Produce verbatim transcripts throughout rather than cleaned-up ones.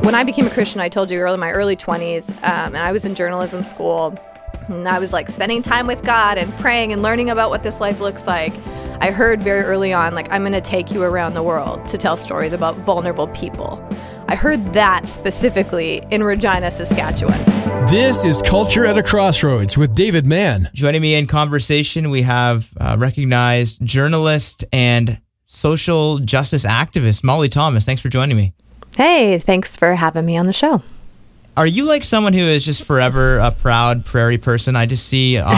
When I became a Christian, I told you early in my early twenties, um, and I was in journalism school, and I was like spending time with God and praying and learning about what this life looks like. I heard very early on, like, I'm going to take you around the world to tell stories about vulnerable people. I heard that specifically in Regina, Saskatchewan. This is Culture at a Crossroads with David Mann. Joining me in conversation, we have uh, recognized journalist and social justice activist, Molly Thomas. Thanks for joining me. Hey, thanks for having me on the show. Are you like someone who is just forever a proud prairie person? I just see on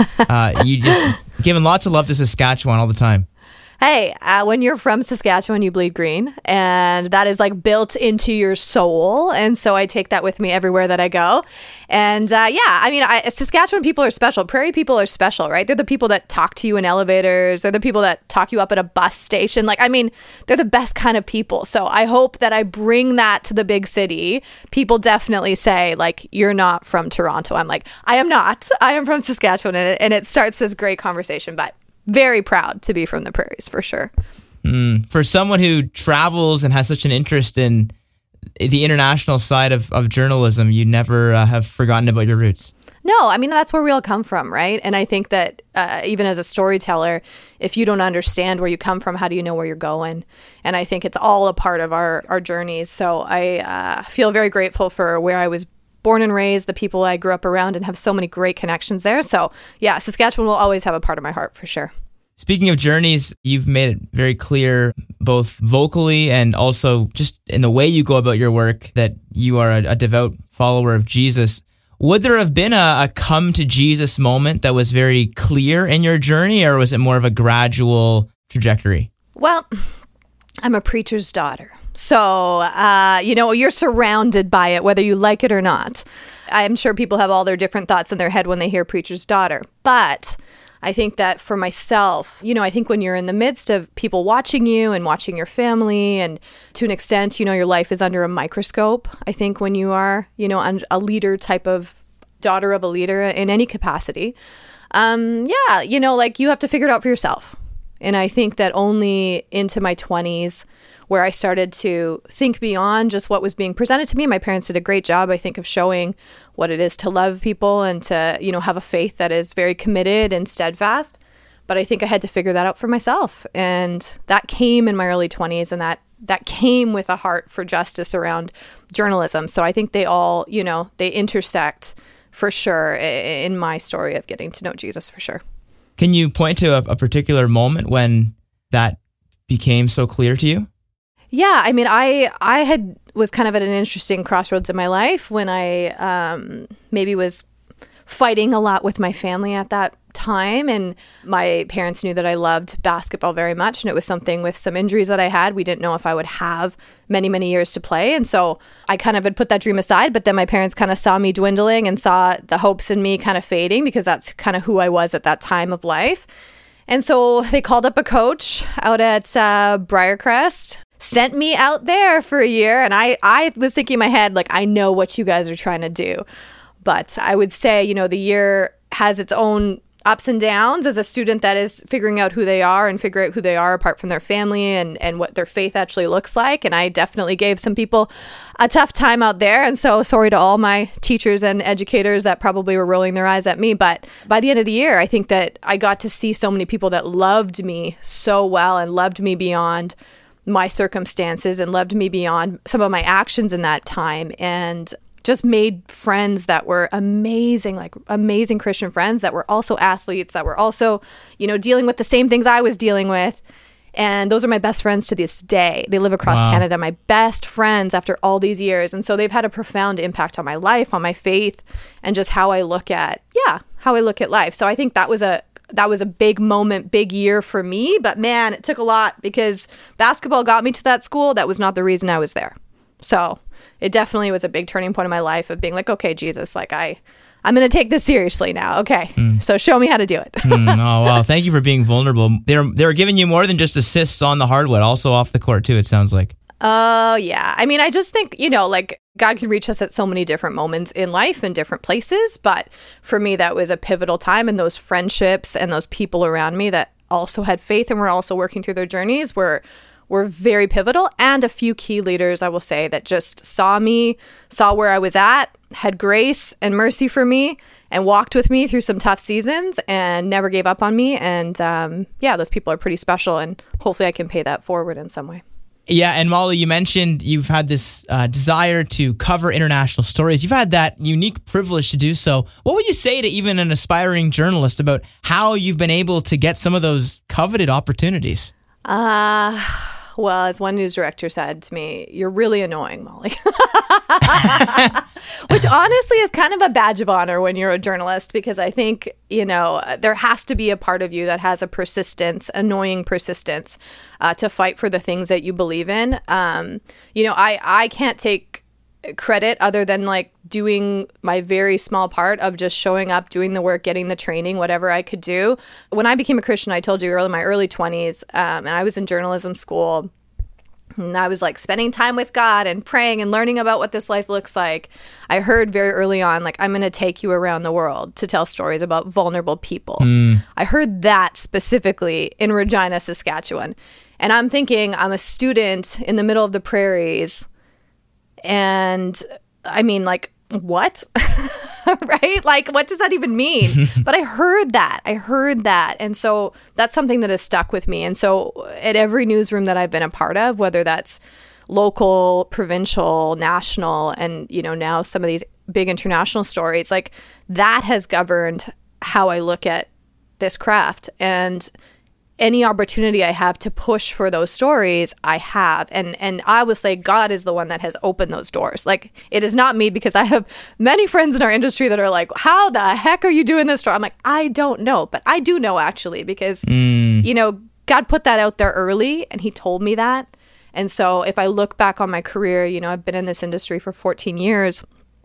uh, you just giving lots of love to Saskatchewan all the time. Hey, uh, when you're from Saskatchewan, you bleed green, and that is like built into your soul. And so I take that with me everywhere that I go. And uh, yeah, I mean, I, Saskatchewan people are special. Prairie people are special, right? They're the people that talk to you in elevators. They're the people that talk you up at a bus station. Like, I mean, they're the best kind of people. So I hope that I bring that to the big city. People definitely say, like, you're not from Toronto. I'm like, I am not. I am from Saskatchewan. And it, and it starts this great conversation, but very proud to be from the prairies, for sure. Mm, for someone who travels and has such an interest in the international side of, of journalism, you never uh, have forgotten about your roots. No, I mean, that's where we all come from, right? And I think that uh, even as a storyteller, if you don't understand where you come from, how do you know where you're going? And I think it's all a part of our, our journeys. So I uh, feel very grateful for where I was born and raised, the people I grew up around, and have so many great connections there. So yeah, Saskatchewan will always have a part of my heart for sure. Speaking of journeys, you've made it very clear, both vocally and also just in the way you go about your work, that you are a, a devout follower of Jesus. Would there have been a, a come to Jesus moment that was very clear in your journey, or was it more of a gradual trajectory? Well, I'm a preacher's daughter. So, uh, you know, you're surrounded by it, whether you like it or not. I'm sure people have all their different thoughts in their head when they hear preacher's daughter. But I think that for myself, you know, I think when you're in the midst of people watching you and watching your family, and to an extent, you know, your life is under a microscope. I think when you are, you know, a leader type of daughter of a leader in any capacity, um, yeah, you know, like you have to figure it out for yourself. And I think that only into my twenties, where I started to think beyond just what was being presented to me. My parents did a great job, I think, of showing what it is to love people and to, you know, have a faith that is very committed and steadfast. But I think I had to figure that out for myself. And that came in my early twenties, and that that came with a heart for justice around journalism. So I think they all, you know, they intersect for sure in my story of getting to know Jesus, for sure. Can you point to a, a particular moment when that became so clear to you? Yeah, I mean, I I had was kind of at an interesting crossroads in my life when I um, maybe was fighting a lot with my family at that time. And my parents knew that I loved basketball very much. And it was something with some injuries that I had. We didn't know if I would have many, many years to play. And so I kind of had put that dream aside. But then my parents kind of saw me dwindling and saw the hopes in me kind of fading, because that's kind of who I was at that time of life. And so they called up a coach out at uh, Briarcrest, sent me out there for a year. And I, I was thinking in my head, like, I know what you guys are trying to do. But I would say, you know, the year has its own ups and downs as a student that is figuring out who they are and figure out who they are apart from their family and, and what their faith actually looks like. And I definitely gave some people a tough time out there. And so sorry to all my teachers and educators that probably were rolling their eyes at me. But by the end of the year, I think that I got to see so many people that loved me so well and loved me beyond my circumstances and loved me beyond some of my actions in that time, and just made friends that were amazing, like amazing Christian friends that were also athletes, that were also, you know, dealing with the same things I was dealing with. And those are my best friends to this day. They live across Wow. Canada, my best friends after all these years. And so they've had a profound impact on my life, on my faith, and just how I look at, yeah, how I look at life. So I think that was a that was a big moment, big year for me. But man, it took a lot, because basketball got me to that school. That was not the reason I was there. So it definitely was a big turning point in my life of being like, okay, Jesus, like I, I'm going to take this seriously now. Okay. Mm. So show me how to do it. mm, oh, wow. Thank you for being vulnerable. They're, they're giving you more than just assists on the hardwood, also off the court too, it sounds like. Oh, uh, yeah. I mean, I just think, you know, like God can reach us at so many different moments in life and different places. But for me, that was a pivotal time, and those friendships and those people around me that also had faith and were also working through their journeys were were very pivotal, and a few key leaders, I will say, that just saw me, saw where I was at, had grace and mercy for me, and walked with me through some tough seasons and never gave up on me. And um, yeah, those people are pretty special, and hopefully I can pay that forward in some way. Yeah, and Molly, you mentioned you've had this uh, desire to cover international stories. You've had that unique privilege to do so. What would you say to even an aspiring journalist about how you've been able to get some of those coveted opportunities? Uh, well, as one news director said to me, "You're really annoying, Molly." Which honestly is kind of a badge of honor when you're a journalist, because I think, you know, there has to be a part of you that has a persistence, annoying persistence, uh, to fight for the things that you believe in. Um, you know, I, I can't take credit other than like doing my very small part of just showing up, doing the work, getting the training, whatever I could do. When I became a Christian, I told you earlier, in my early twenties, um, and I was in journalism school. And I was like spending time with God and praying and learning about what this life looks like. I heard very early on, like, I'm going to take you around the world to tell stories about vulnerable people. Mm. I heard that specifically in Regina, Saskatchewan. And I'm thinking, I'm a student in the middle of the prairies. And I mean, like, what? Right? Like, what does that even mean? But I heard that. I heard that. And so that's something that has stuck with me. And so at every newsroom that I've been a part of, whether that's local, provincial, national, and, you know, now some of these big international stories, like, that has governed how I look at this craft. And any opportunity I have to push for those stories, I have. And and I would say God is the one that has opened those doors. Like, it is not me, because I have many friends in our industry that are like, how the heck are you doing this story? I'm like, I don't know. But I do know, actually, because, mm. you know, God put that out there early and he told me that. And so if I look back on my career, you know, I've been in this industry for fourteen years.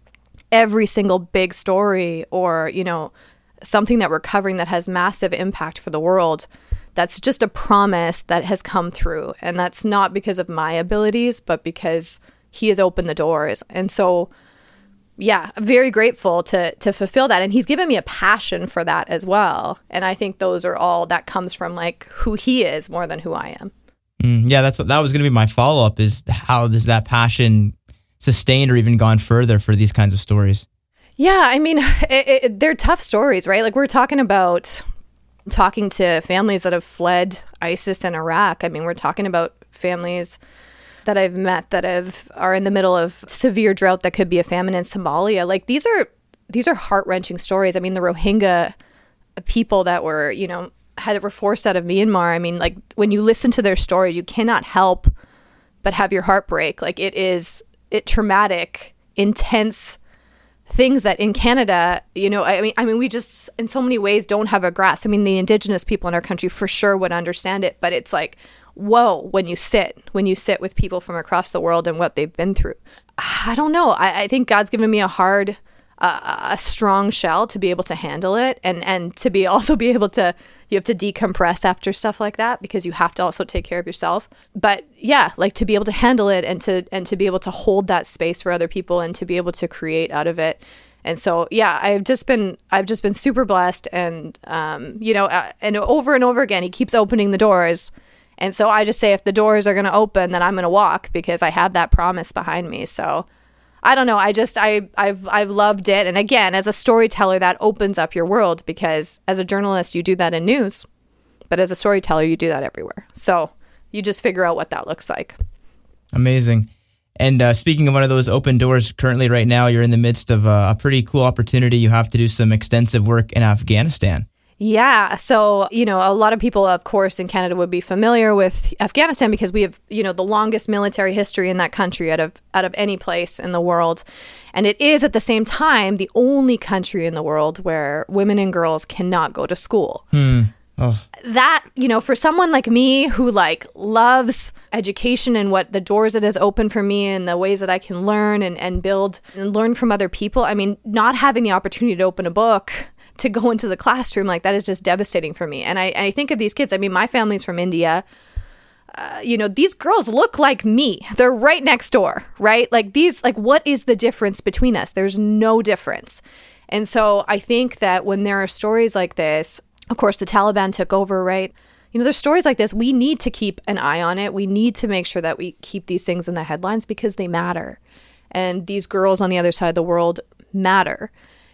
Every single big story or, you know, something that we're covering that has massive impact for the world, that's just a promise that has come through. And that's not because of my abilities, but because he has opened the doors. And so, yeah, I'm very grateful to to fulfill that. And he's given me a passion for that as well. And I think those are all, that comes from like who he is more than who I am. Mm, yeah, that's that was going to be my follow-up, is how does that passion sustained or even gone further for these kinds of stories? Yeah, I mean, it, it, they're tough stories, right? Like, we're talking about talking to families that have fled ISIS in Iraq. I mean, we're talking about families that I've met that have are in the middle of severe drought that could be a famine in Somalia. Like, these are these are heart-wrenching stories. I mean, the Rohingya people that were, you know, had were forced out of Myanmar. I mean, like, when you listen to their stories, you cannot help but have your heart break. Like, it is it traumatic, intense things that in Canada, you know, I mean, I mean, we just in so many ways don't have a grasp. I mean, the Indigenous people in our country for sure would understand it, but it's like, whoa, when you sit, when you sit with people from across the world and what they've been through. I don't know. I, I think God's given me a hard, uh, a strong shell to be able to handle it, and and to be also be able to, you have to decompress after stuff like that, because you have to also take care of yourself. But yeah, like, to be able to handle it and to and to be able to hold that space for other people and to be able to create out of it. And so, yeah, I've just been I've just been super blessed, and um, you know, uh, and over and over again, he keeps opening the doors. And so I just say, if the doors are going to open, then I'm going to walk, because I have that promise behind me. So I don't know. I just, I, I've, I've loved it. And again, as a storyteller, that opens up your world, because as a journalist, you do that in news, but as a storyteller, you do that everywhere. So you just figure out what that looks like. Amazing. And uh, speaking of one of those open doors, currently right now, you're in the midst of a, a pretty cool opportunity. You have to do some extensive work in Afghanistan. Yeah. So, you know, a lot of people, of course, in Canada would be familiar with Afghanistan, because we have, you know, the longest military history in that country out of out of any place in the world. And it is at the same time the only country in the world where women and girls cannot go to school. Hmm. Oh. That, you know, for someone like me who like loves education and what the doors it has opened for me and the ways that I can learn and, and build and learn from other people. I mean, not having the opportunity to open a book, to go into the classroom, like, that is just devastating for me. And I, I think of these kids. I mean, my family's from India. Uh, you know, these girls look like me. They're right next door, right? Like, these, like, what is the difference between us? There's no difference. And so I think that when there are stories like this, of course, the Taliban took over, right? you know, there's stories like this. We need to keep an eye on it. We need to make sure that we keep these things in the headlines because they matter. And these girls on the other side of the world matter.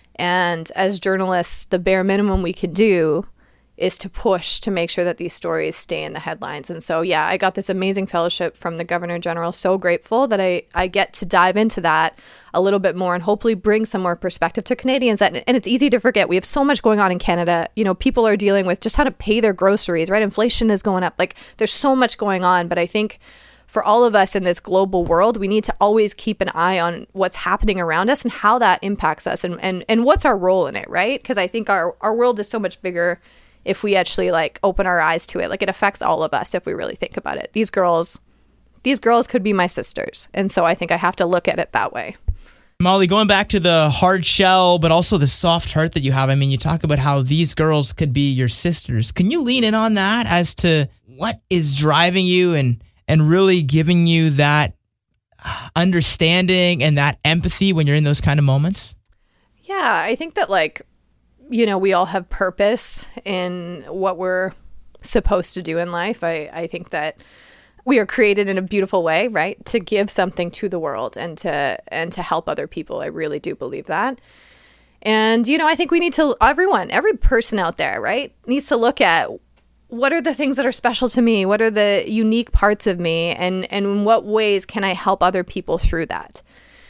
And as journalists, the bare minimum we can do is to push to make sure that these stories stay in the headlines. And so, yeah, I got this amazing fellowship from the Governor General. So grateful that I, I get to dive into that a little bit more and hopefully bring some more perspective to Canadians. That, and it's easy to forget. We have so much going on in Canada. You know, people are dealing with just how to pay their groceries, right? Inflation is going up. Like, there's so much going on. But I think for all of us in this global world, we need to always keep an eye on what's happening around us and how that impacts us and, and, and what's our role in it, right? Because I think our, our world is so much bigger if we actually like open our eyes to it. Like, it affects all of us if we really think about it. These girls, these girls could be my sisters. And so I think I have to look at it that way. Molly, going back to the hard shell, but also the soft heart that you have. I mean, you talk about how these girls could be your sisters. Can you lean in on that as to what is driving you and, and really giving you that understanding and that empathy when you're in those kind of moments? Yeah, I think that like, you know, we all have purpose in what we're supposed to do in life. I, I think that we are created in a beautiful way, right? To give something to the world and to and to help other people. I really do believe that. And, you know, I think we need to, everyone, every person out there, right, needs to look at what are the things that are special to me? What are the unique parts of me? And, and in what ways can I help other people through that?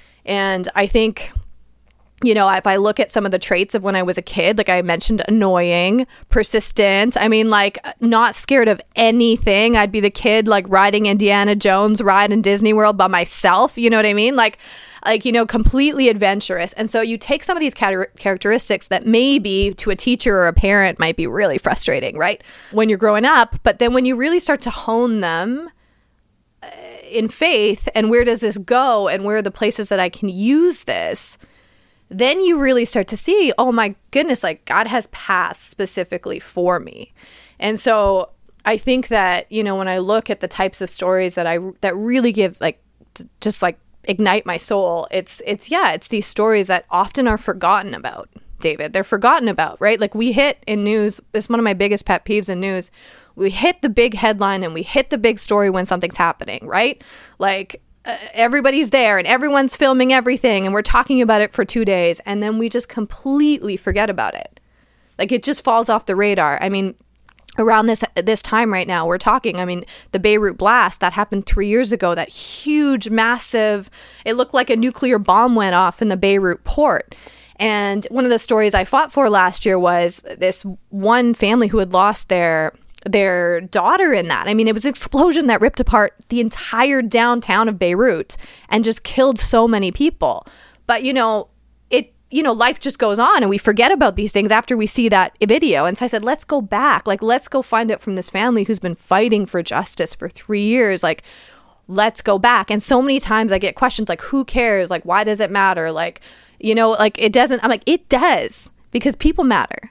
And I think, you know, if I look at some of the traits of when I was a kid, like I mentioned, annoying, persistent, I mean, like not scared of anything. I'd be the kid like riding Indiana Jones ride in Disney World by myself. You know what I mean? Like, like, you know, completely adventurous. And so you take some of these cat- characteristics that maybe to a teacher or a parent might be really frustrating, right? When you're growing up. But then when you really start to hone them uh, in faith, and where does this go? And where are the places that I can use this? Then you really start to see, oh my goodness, like God has paths specifically for me. And so I think that, you know, when I look at the types of stories that I, that really give like, t- just like ignite my soul, it's, it's, yeah, it's these stories that often are forgotten about, David. They're forgotten about, right? Like we hit in news, it's one of my biggest pet peeves in news. We hit the big headline and we hit the big story when something's happening, right? Like, Uh, everybody's there and everyone's filming everything and we're talking about it for two days and then we just completely forget about it. Like it just falls off the radar. I mean, around this this time right now we're talking, I mean, the Beirut blast that happened three years ago, that huge, massive, it looked like a nuclear bomb went off in the Beirut port. And one of the stories I fought for last year was this one family who had lost their their daughter in that. I mean, it was an explosion that ripped apart the entire downtown of Beirut and just killed so many people. But, you know, it, you know, life just goes on and we forget about these things after we see that video. And so I said, let's go back. Like, let's go find it from this family who's been fighting for justice for three years. Like, let's go back. And so many times I get questions like, who cares? Like, why does it matter? Like, you know, like it doesn't. I'm like, it does, because people matter.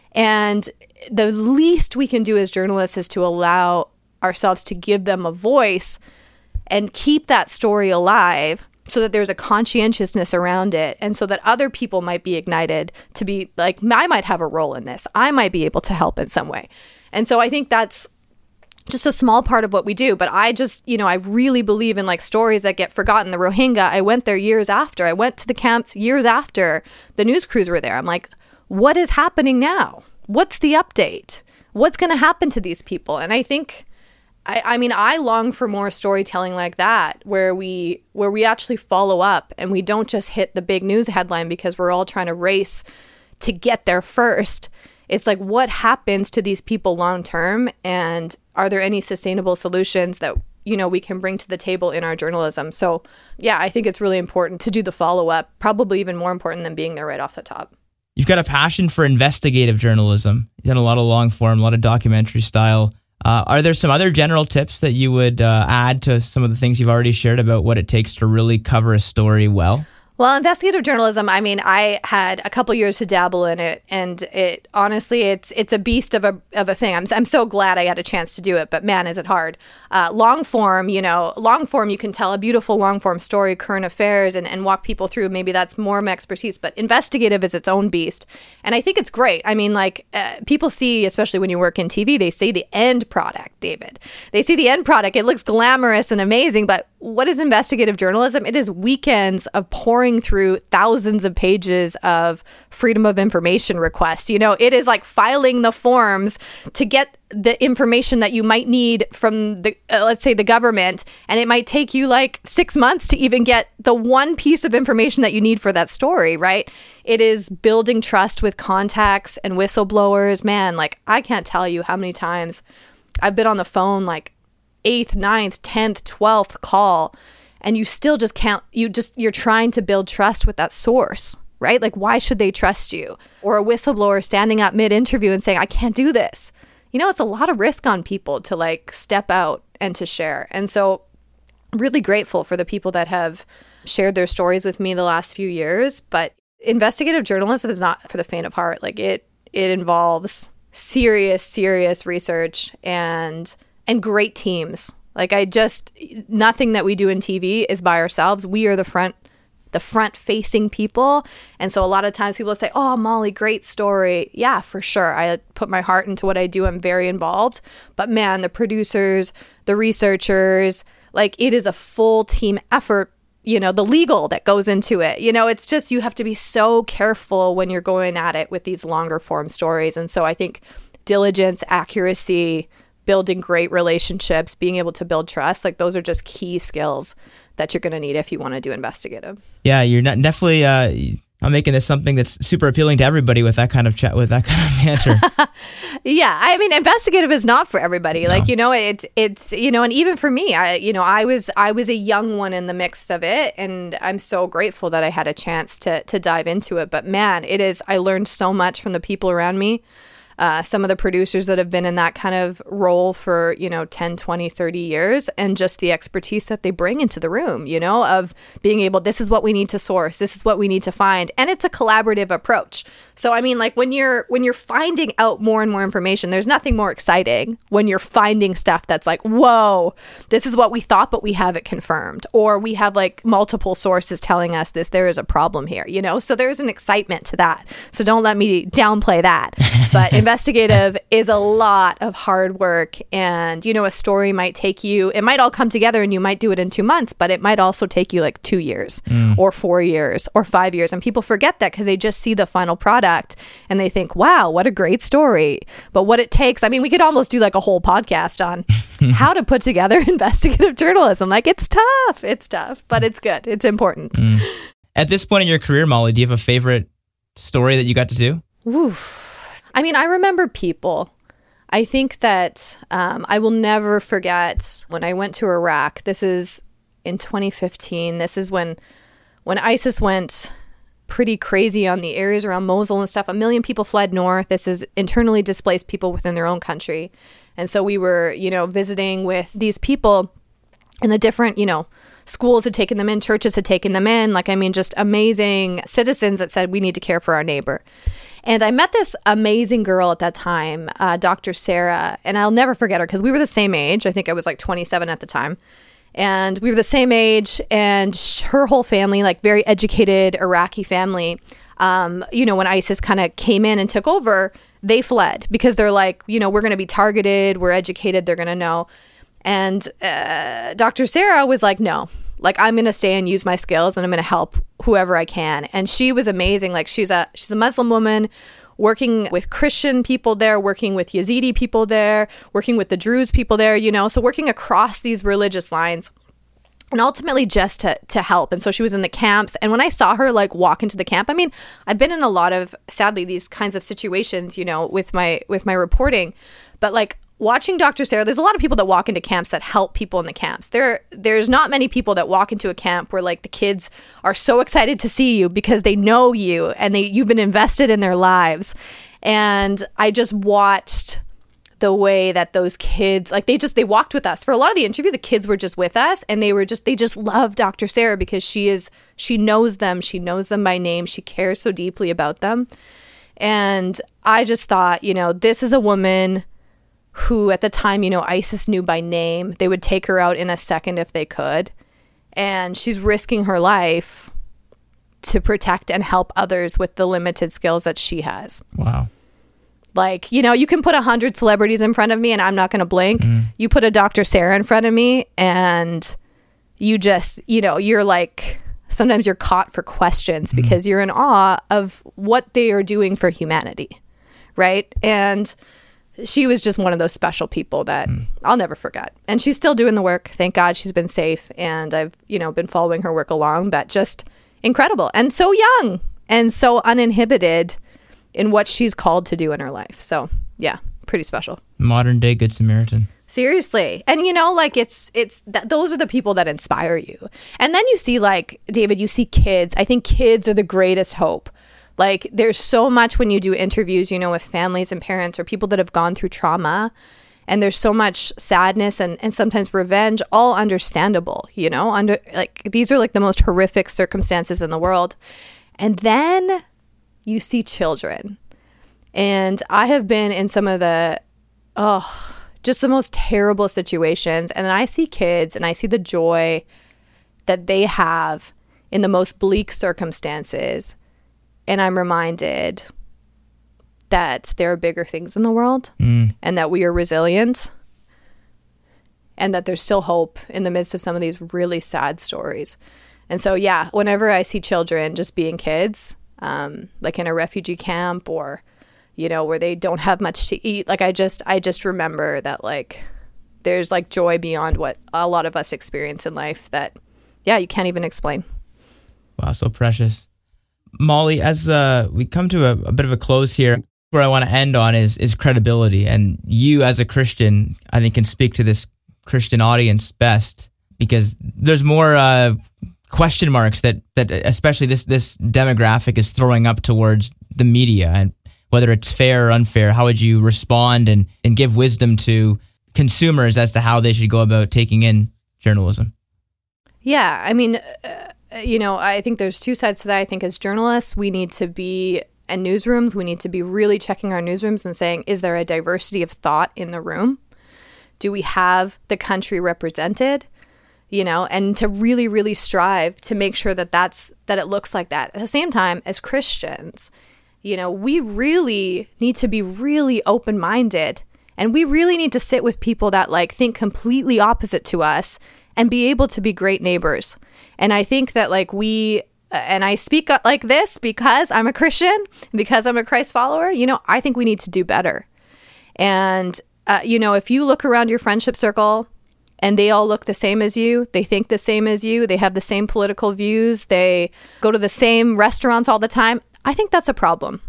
And the least we can do as journalists is to allow ourselves to give them a voice and keep that story alive so that there's a conscientiousness around it and so that other people might be ignited to be like, I might have a role in this. I might be able to help in some way. And so I think that's just a small part of what we do. But I just, you know, I really believe in like stories that get forgotten. The Rohingya, I went there years after. I went to the camps years after the news crews were there. I'm like, what is happening now? What's the update? What's going to happen to these people? And I think, I, I mean, I long for more storytelling like that, where we where we actually follow up and we don't just hit the big news headline because we're all trying to race to get there first. It's like, what happens to these people long term? And are there any sustainable solutions that, you know, we can bring to the table in our journalism? So, yeah, I think it's really important to do the follow up, probably even more important than being there right off the top. You've got a passion for investigative journalism. You've done a lot of long form, a lot of documentary style. Uh, are there some other general tips that you would uh, add to some of the things you've already shared about what it takes to really cover a story well? Well, investigative journalism, I mean, I had a couple years to dabble in it, and it honestly, it's it's a beast of a of a thing. I'm I'm so glad I got a chance to do it, but man, is it hard. Uh, long form, you know, long form, you can tell a beautiful long form story, current affairs, and, and walk people through. Maybe that's more my expertise, but investigative is its own beast. And I think it's great. I mean, like, uh, people see, especially when you work in T V, they see the end product, David. They see the end product. It looks glamorous and amazing, but what is investigative journalism? It is weekends of pouring through thousands of pages of freedom of information requests. You know, it is like filing the forms to get the information that you might need from the, uh, let's say, the government. And it might take you like six months to even get the one piece of information that you need for that story, right? It is building trust with contacts and whistleblowers. Man, like, I can't tell you how many times I've been on the phone, like, eighth, ninth, tenth, twelfth call, and you still just can't, you just, you're trying to build trust with that source, right? Like, why should they trust you? Or a whistleblower standing up mid-interview and saying, I can't do this. You know, it's a lot of risk on people to like step out and to share. And so really grateful for the people that have shared their stories with me the last few years. But investigative journalism is not for the faint of heart. Like, it, it involves serious, serious research and and great teams. Like, I just, nothing that we do in T V is by ourselves. We are the front, the front facing people. And so a lot of times people say, oh, Molly, great story. Yeah, for sure. I put my heart into what I do. I'm very involved. But man, the producers, the researchers, like, it is a full team effort. You know, the legal that goes into it. You know, it's just, you have to be so careful when you're going at it with these longer form stories. And so I think diligence, accuracy, building great relationships, being able to build trust, like, those are just key skills that you're going to need if you want to do investigative. Yeah, you're not definitely uh, I'm making this something that's super appealing to everybody with that kind of chat, with that kind of banter. Yeah, I mean, investigative is not for everybody. No. Like, you know, it it's you know, and even for me, I you know, I was I was a young one in the mix of it, and I'm so grateful that I had a chance to to dive into it. But man, it is. I learned so much from the people around me. Uh, some of the producers that have been in that kind of role for, you know, ten, twenty, thirty years, and just the expertise that they bring into the room, you know, of being able, this is what we need to source, this is what we need to find. And it's a collaborative approach. So, I mean, like, when you're, when you're finding out more and more information, there's nothing more exciting when you're finding stuff that's like, whoa, this is what we thought, but we have it confirmed. Or we have like multiple sources telling us this, there is a problem here, you know? So there's an excitement to that. So don't let me downplay that. But investigative is a lot of hard work, and you know, a story might take you, it might all come together and you might do it in two months, but it might also take you like two years mm. or four years or five years. And people forget that because they just see the final product and they think, wow, what a great story. But what it takes, I mean, we could almost do like a whole podcast on how to put together investigative journalism. Like, it's tough, it's tough, but it's good. It's important. Mm. At this point in your career, Molly, do you have a favorite story that you got to do? Oof. I mean, I remember people. I think that um, I will never forget when I went to Iraq. This is in twenty fifteen. This is when when ISIS went pretty crazy on the areas around Mosul and stuff. A million people fled north. This is internally displaced people within their own country. And so we were, you know, visiting with these people, and the different, you know, schools had taken them in, churches had taken them in. Like, I mean, just amazing citizens that said, we need to care for our neighbor. And I met this amazing girl at that time, uh, Doctor Sarah, and I'll never forget her because we were the same age. I think I was like twenty-seven at the time. And we were the same age, and sh- her whole family, like very educated Iraqi family, um, you know, when ISIS kind of came in and took over, they fled because they're like, you know, we're going to be targeted, we're educated, they're going to know. And uh, Doctor Sarah was like, no. Like, I'm going to stay and use my skills, and I'm going to help whoever I can. And she was amazing. Like, she's a she's a Muslim woman working with Christian people there, working with Yazidi people there, working with the Druze people there, you know, so working across these religious lines, and ultimately just to to help. And so she was in the camps. And when I saw her like walk into the camp, I mean, I've been in a lot of, sadly, these kinds of situations, you know, with my with my reporting, but like, watching Doctor Sarah, there's a lot of people that walk into camps that help people in the camps. There, there's not many people that walk into a camp where like the kids are so excited to see you because they know you and they you've been invested in their lives. And I just watched the way that those kids, like they just, they walked with us. For a lot of the interview, the kids were just with us and they were just, they just love Doctor Sarah because she is, she knows them. She knows them by name. She cares so deeply about them. And I just thought, you know, this is a woman who at the time, you know, ISIS knew by name. They would take her out in a second if they could. And she's risking her life to protect and help others with the limited skills that she has. Wow. Like, you know, you can put a hundred celebrities in front of me and I'm not going to blink. Mm. You put a Doctor Sarah in front of me and you just, you know, you're like, sometimes you're caught for questions mm. because you're in awe of what they are doing for humanity. Right. And she was just one of those special people that mm. I'll never forget. And she's still doing the work. Thank God she's been safe. And I've, you know, been following her work along, but just incredible and so young and so uninhibited in what she's called to do in her life. So yeah, pretty special. Modern day Good Samaritan. Seriously. And you know, like it's, it's that those are the people that inspire you. And then you see like, David, you see kids. I think kids are the greatest hope. Like there's so much when you do interviews, you know, with families and parents or people that have gone through trauma, and there's so much sadness and, and sometimes revenge, all understandable, you know, under like these are like the most horrific circumstances in the world. And then you see children. And I have been in some of the, oh, just the most terrible situations. And then I see kids and I see the joy that they have in the most bleak circumstances. And I'm reminded that there are bigger things in the world mm. and that we are resilient and that there's still hope in the midst of some of these really sad stories. And so, yeah, whenever I see children just being kids, um, like in a refugee camp or, you know, where they don't have much to eat, like I just, I just remember that like, there's like joy beyond what a lot of us experience in life that, yeah, you can't even explain. Wow, so precious. Molly, as uh, we come to a, a bit of a close here, where I want to end on is is credibility. And you as a Christian, I think, can speak to this Christian audience best because there's more uh, question marks that, that especially this, this demographic is throwing up towards the media and whether it's fair or unfair. How would you respond and, and give wisdom to consumers as to how they should go about taking in journalism? Yeah, I mean... Uh, You know, I think there's two sides to that. I think as journalists, we need to be, and newsrooms, we need to be really checking our newsrooms and saying, is there a diversity of thought in the room? Do we have the country represented? You know, and to really, really strive to make sure that that's, that it looks like that. At the same time, as Christians, you know, we really need to be really open-minded, and we really need to sit with people that like think completely opposite to us and be able to be great neighbors. And I think that like we, and I speak like this because I'm a Christian, because I'm a Christ follower, you know, I think we need to do better. And, uh, you know, if you look around your friendship circle and they all look the same as you, they think the same as you, they have the same political views, they go to the same restaurants all the time, I think that's a problem.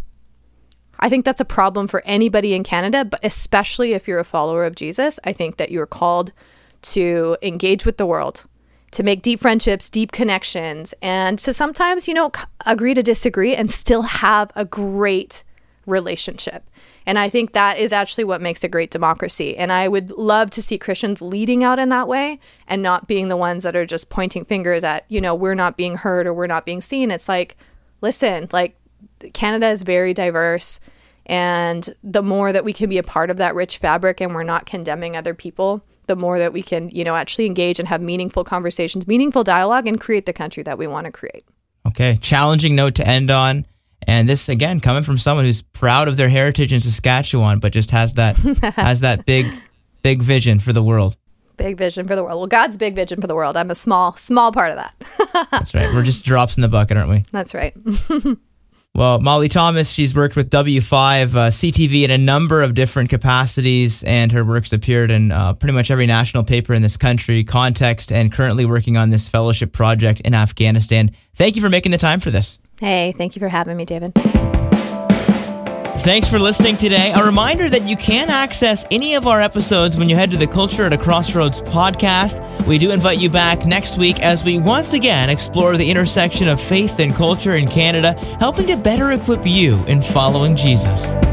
I think that's a problem for anybody in Canada, but especially if you're a follower of Jesus. I think that you're called to engage with the world, to make deep friendships, deep connections, and to sometimes, you know, agree to disagree and still have a great relationship. And I think that is actually what makes a great democracy. And I would love to see Christians leading out in that way and not being the ones that are just pointing fingers at, you know, we're not being heard or we're not being seen. It's like, listen, like Canada is very diverse. And the more that we can be a part of that rich fabric and we're not condemning other people, the more that we can, you know, actually engage and have meaningful conversations, meaningful dialogue, and create the country that we want to create. Okay, challenging note to end on. And this, again, coming from someone who's proud of their heritage in Saskatchewan, but just has that has that big, big vision for the world. Big vision for the world. Well, God's big vision for the world. I'm a small, small part of that. That's right. We're just drops in the bucket, aren't we? That's right. Well, Molly Thomas, she's worked with W five, uh, C T V in a number of different capacities, and her works appeared in uh, pretty much every national paper in this country, Context, and currently working on this fellowship project in Afghanistan. Thank you for making the time for this. Hey, thank you for having me, David. Thanks for listening today. A reminder that you can access any of our episodes when you head to the Culture at a Crossroads podcast. We do invite you back next week as we once again explore the intersection of faith and culture in Canada, helping to better equip you in following Jesus.